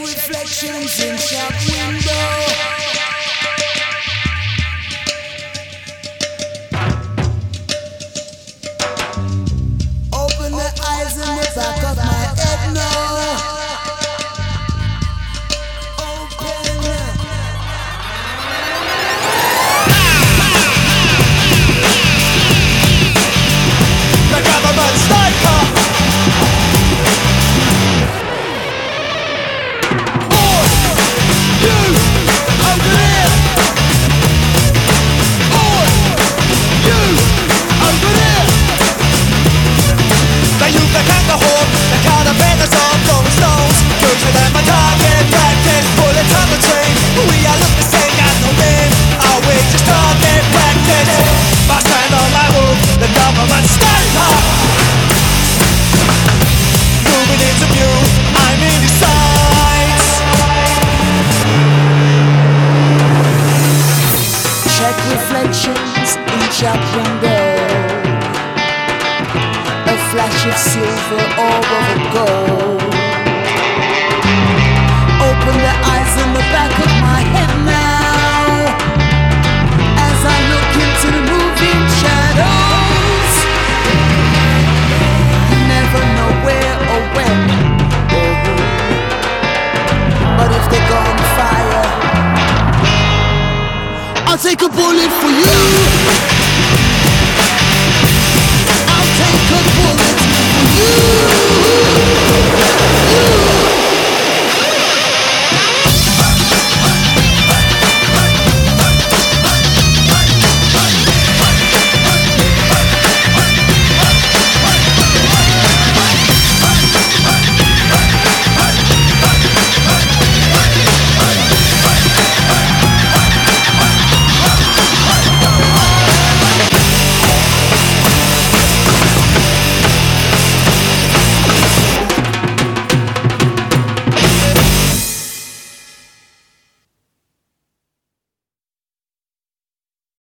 reflections in shop window. Open the eyes in the back of my head now. The government sniper. Boy, you over there. Boy, you over there. They use the alcohol, the carabiners of Rolling Stones. Cruising them a target practice, bullets on the train. We all look the same, got no name. Are we just target practice? My stand on my roof, the government sniper. Moving into view, I'm in your sights. Check reflections in shop window. A flash of silver over the gold. Open the eyes in the back of my head now, as I look into the moving shadows. You never know where or when or who, but if they go on fire, I'll take a bullet for you. I'll take a bullet for you.